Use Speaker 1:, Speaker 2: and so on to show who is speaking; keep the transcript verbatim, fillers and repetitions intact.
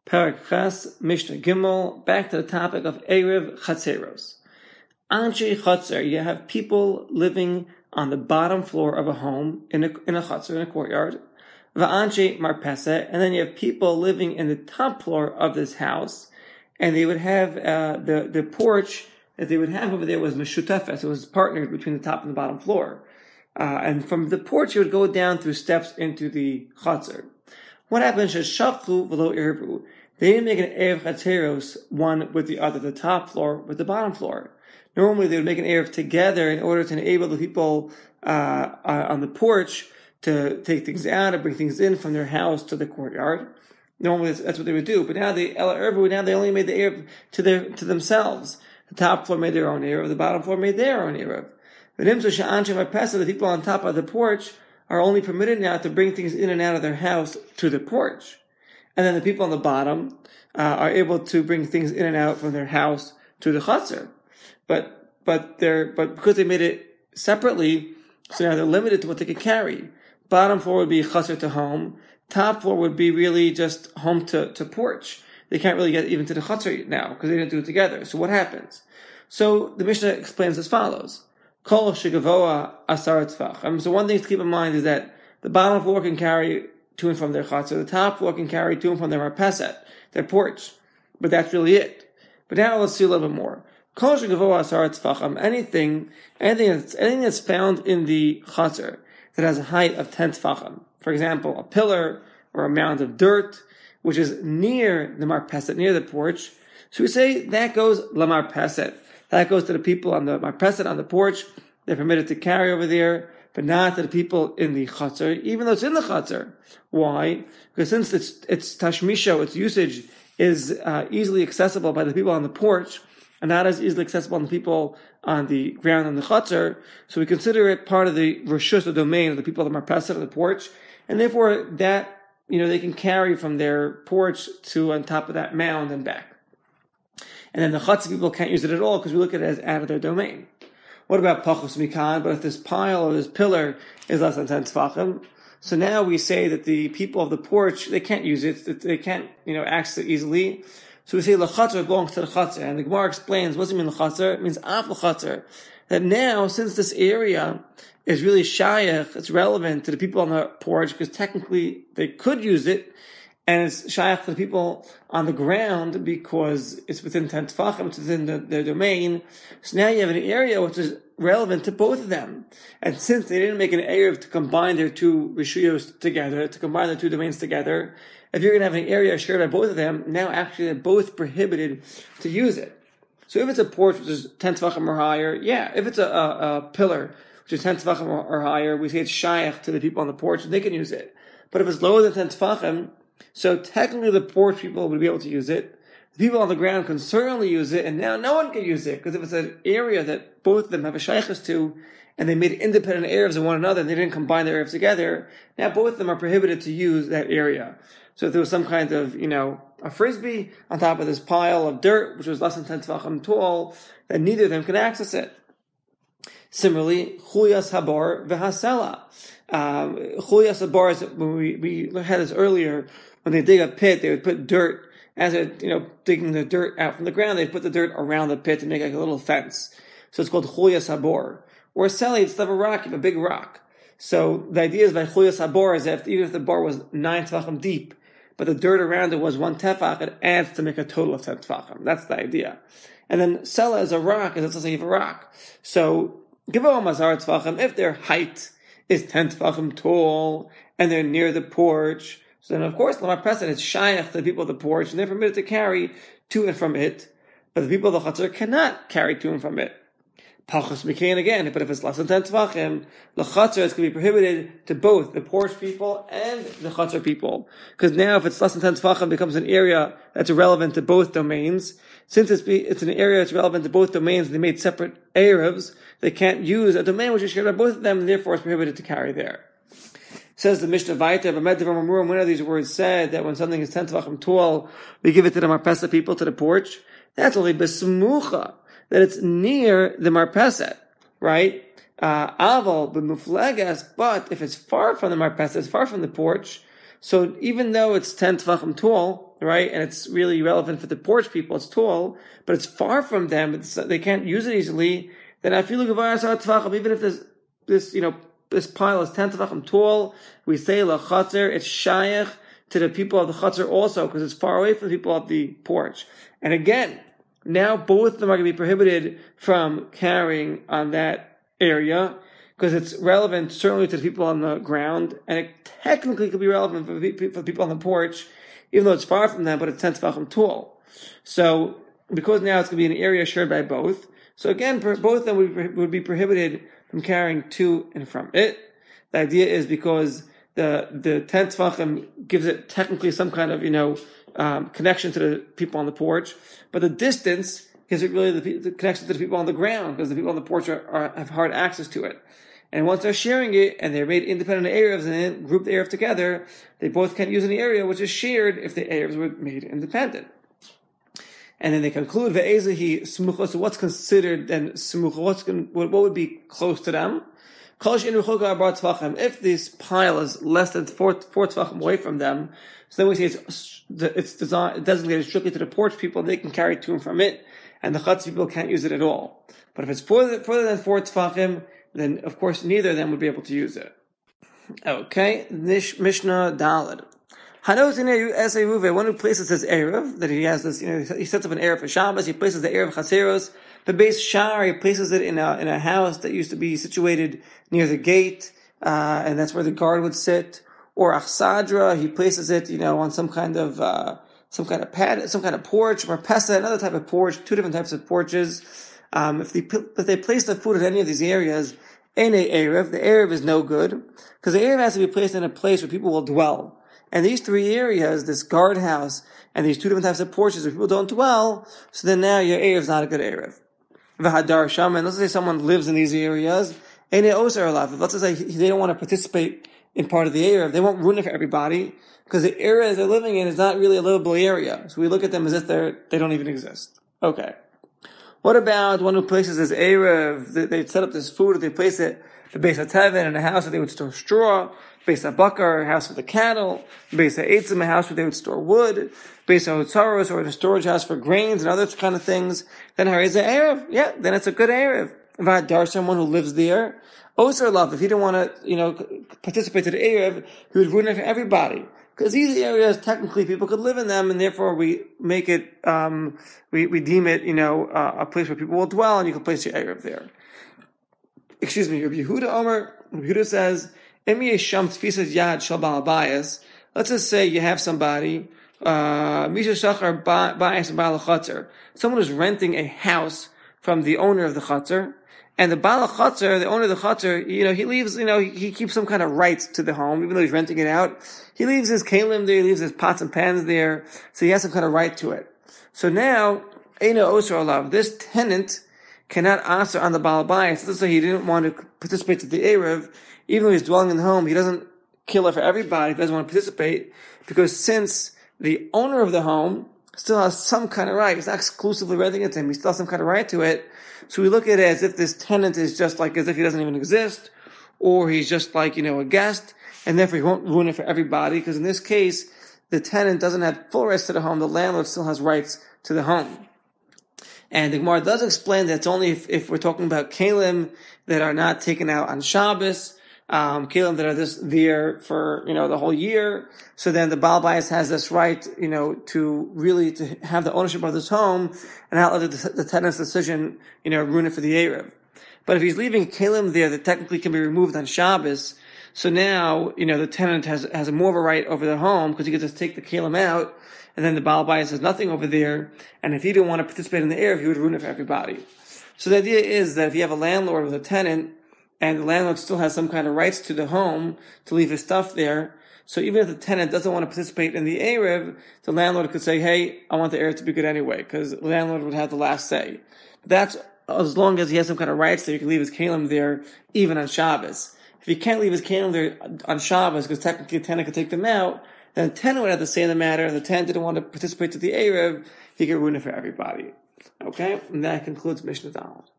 Speaker 1: Parak Ches, Mishnah Gimel, back to the topic of Erev Chatzeros. Anshe Chatzer, you have people living on the bottom floor of a home, in a, in a Chatzer, in a courtyard. Va'anshe Marpesa, and then you have people living in the top floor of this house, and they would have, uh, the, the porch that they would have over there was Meshutafes, it was partnered between the top and the bottom floor. Uh, and from the porch, you would go down through steps into the Chatzer. What happened? Sheshachlu v'lo irvu. They didn't make an Erev Chatzeros, one with the other, the top floor with the bottom floor. Normally, they would make an Erev together in order to enable the people uh, uh, on the porch to take things out and bring things in from their house to the courtyard. Normally, that's, that's what they would do. But now they El Ervu, now they only made the Erev to their to themselves. The top floor made their own Erev, the bottom floor made their own Erev. The people on top of the porch are only permitted now to bring things in and out of their house to the porch. And then the people on the bottom uh, are able to bring things in and out from their house to the Chatzer. But, but they're, but because they made it separately, so now they're limited to what they could carry. Bottom floor would be Chatzer to home. Top floor would be really just home to, to porch. They can't really get even to the Chatzer now because they didn't do it together. So what happens? So the Mishnah explains as follows. Kol shegavoa asar tzvach. Um, so one thing to keep in mind is that the bottom floor can carry to and from their Chatzer. The top floor can carry to and from their marpeset, their porch. But that's really it. But now let's see a little bit more. Kol shegavoa asar tzvach. Anything, anything that's, anything that's found in the Chatzer that has a height of ten tzvachim. For example, a pillar or a mound of dirt, which is near the marpeset, near the porch. So we say that goes la marpeset. That goes to the people on the marpeset, on the porch. They're permitted to carry over there, but not to the people in the Chatzer, even though it's in the Chatzer. Why? Because since its its tashmisho, its usage, is uh, easily accessible by the people on the porch, and not as easily accessible on the people on the ground in the Chatzer, so we consider it part of the reshus, the domain of the people on the marpeset, on the porch, and therefore that, you know, they can carry from their porch to on top of that mound and back. And then the Chatzer people can't use it at all because we look at it as out of their domain. What about Pachos Mikan? But if this pile or this pillar is less than ten tzvachim, so now we say that the people of the porch, they can't use it, they can't, you know, access it easily. So we say L'Chatzer belongs to the Chatzer. And the Gemara explains, what does it mean L'Chatzer? It means Af L'Chatzer. That now, since this area is really shayach, it's relevant to the people on the porch because technically they could use it, and it's shayach to the people on the ground because it's within ten tefachim, it's within the, their domain. So now you have an area which is relevant to both of them. And since they didn't make an erev to combine their two rishuyos together, to combine the two domains together, if you're going to have an area shared by both of them, now actually they're both prohibited to use it. So if it's a porch which is ten tefachim or higher, yeah. If it's a, a, a pillar which is ten tefachim or, or higher, we say it's shayach to the people on the porch, and they can use it. But if it's lower than ten tefachim, so technically the porch people would be able to use it. The people on the ground can certainly use it, and now no one can use it, because if it's an area that both of them have a shaykhs to, and they made independent erevs of one another, and they didn't combine their erevs together, now both of them are prohibited to use that area. So if there was some kind of, you know, a frisbee on top of this pile of dirt, which was less than ten tefachim tall, then neither of them can access it. Similarly, Chuyas Habar v'Hasela. Um, Chuyas Habar is, when we, we had this earlier, when they dig a pit, they would put dirt, as they're, you know, digging the dirt out from the ground, they put the dirt around the pit to make like a little fence. So it's called Chuyas Habar. Or Seli, it's of a rock, you have a big rock. So the idea is by Chuyas Habar is that even if the bar was nine tefachim deep, but the dirt around it was one tefach, it adds to make a total of ten tefachim. That's the idea. And then Sela is a rock, as it's like a rock. So, Givon Mazar tefachim, if their height is ten tefachim tall, and they're near the porch, so then of course, Lamar Present is shayach to the people of the porch, and they're permitted to carry to and from it, but the people of the Chatzer cannot carry to and from it. Pachos Mikain again, but if it's less than ten tefachim, the Chatzer is going to be prohibited to both the porch people and the Chatzer people. Because now if it's less than ten tefachim, it becomes an area that's relevant to both domains. Since it's, be, it's an area that's relevant to both domains, they made separate erevs, they can't use a domain which is shared by both of them, and therefore it's prohibited to carry there. Says the Mishnah Vaita, one of these words said that when something is ten tefachim tall, we give it to the marpesa people, to the porch. That's only besmucha, that it's near the marpeset, right? Uh, aval b'mufleges, but if it's far from the marpeset, it's far from the porch, so even though it's ten tefachim tall, right? And it's really relevant for the porch people. It's tall, but it's far from them. It's, they can't use it easily. Then I feel like even if this, this, you know, this pile is ten tefachim tall, we say lachatzer, it's shayach to the people of the chatzar also, because it's far away from the people of the porch. And again, now both of them are going to be prohibited from carrying on that area, because it's relevant certainly to the people on the ground, and it technically could be relevant for the people on the porch, even though it's far from them, but it's ten tefachim tall. So, because now it's going to be an area shared by both, so again, both of them would, would be prohibited from carrying to and from it. The idea is because the the ten tefachim gives it technically some kind of, you know, um, connection to the people on the porch, but the distance gives it really the, the connection to the people on the ground, because the people on the porch are, are, have hard access to it. And once they're sharing it, and they're made independent Erevs and then group the Erev together, they both can't use any area which is shared if the Erevs were made independent. And then they conclude, ve'ezahi smucha, so what's considered then smucha, what's going, what, what would be close to them? If this pile is less than four, four tefachim away from them, so then we say it's, it's designed, designated strictly to the porch people, and they can carry to and from it, and the chutz people can't use it at all. But if it's further, further than four tefachim, then of course neither of them would be able to use it. Okay, Nish, Mishnah Daled. One who places his Erev, that he has this, you know, he sets up an Erev for Shabbos, he places the Erev Chatzeros, the base Shar, he places it in a, in a house that used to be situated near the gate, uh, and that's where the guard would sit. Or Achsadra, he places it, you know, on some kind of, uh, some kind of pad, some kind of porch, or Pesa, another type of porch, two different types of porches. Um, if they, if they place the food in any of these areas, in a Erev, the Erev is no good, because the Erev has to be placed in a place where people will dwell. And these three areas, this guardhouse, and these two different types of porches where people don't dwell, so then now your Erev is not a good Erev. V'hadar sham, and let's say someone lives in these areas, and they also are allowed. Let's say they don't want to participate in part of the Erev, they won't ruin it for everybody, because the area they're living in is not really a livable area. So we look at them as if they're, they don't even exist. Okay. What about one who places his Erev, they, they set up this food, they place it, the base of Tevin, in a house where they would store straw, base of Bakar, a house for the cattle, base of Eitzim, a house where they would store wood, base of Hotzaros, or in a storage house for grains and other kind of things, then Hariz a Erev, yeah, then it's a good Erev. V'hadar, someone who lives there, Osir love, if he didn't want to, you know, participate in the Erev, he would ruin it for everybody. Because these areas, technically, people could live in them, and therefore we make it, um, we, we deem it, you know, uh, a place where people will dwell, and you can place your Erev there. Excuse me, Rabbi Yehuda Omer, Rabbi Yehuda says, let's just say you have somebody, uh, someone who's renting a house from the owner of the chutzner, and the Baal Chatzar, the owner of the Chatzar, you know, he leaves, you know, he, he keeps some kind of rights to the home, even though he's renting it out. He leaves his kalim there, he leaves his pots and pans there, so he has some kind of right to it. So now, Eina Osir Alav, this tenant cannot answer on the Baal Bayis. Let's say he didn't want to participate in the Erev, even though he's dwelling in the home, he doesn't kill it for everybody, he doesn't want to participate, because since the owner of the home still has some kind of right, he's not exclusively renting it to him, he still has some kind of right to it, so we look at it as if this tenant is just like, as if he doesn't even exist, or he's just like, you know, a guest, and therefore he won't ruin it for everybody, because in this case, the tenant doesn't have full rights to the home, the landlord still has rights to the home. And the Gemara does explain that it's only if, if we're talking about kalim that are not taken out on Shabbos, um, kalim that are this there for, you know, the whole year. So then the Baal Bayis has this right, you know, to really to have the ownership of this home and not let the, the tenant's decision, you know, ruin it for the Erev. But if he's leaving kalim there that technically can be removed on Shabbos, so now, you know, the tenant has, has more of a right over the home because he gets to take the kalim out, and then the Baal Bayis has nothing over there, and if he didn't want to participate in the Erev, he would ruin it for everybody. So the idea is that if you have a landlord with a tenant, and the landlord still has some kind of rights to the home to leave his stuff there, so even if the tenant doesn't want to participate in the Erev, the landlord could say, hey, I want the Erev to be good anyway, because the landlord would have the last say. That's as long as he has some kind of rights there, he can leave his kalim there even on Shabbos. If he can't leave his kalim there on Shabbos, because technically the tenant could take them out, then the tenant would have to say in the matter, and the tenant didn't want to participate to the Erev, he could ruin it for everybody. Okay? And that concludes Mishnah Daled.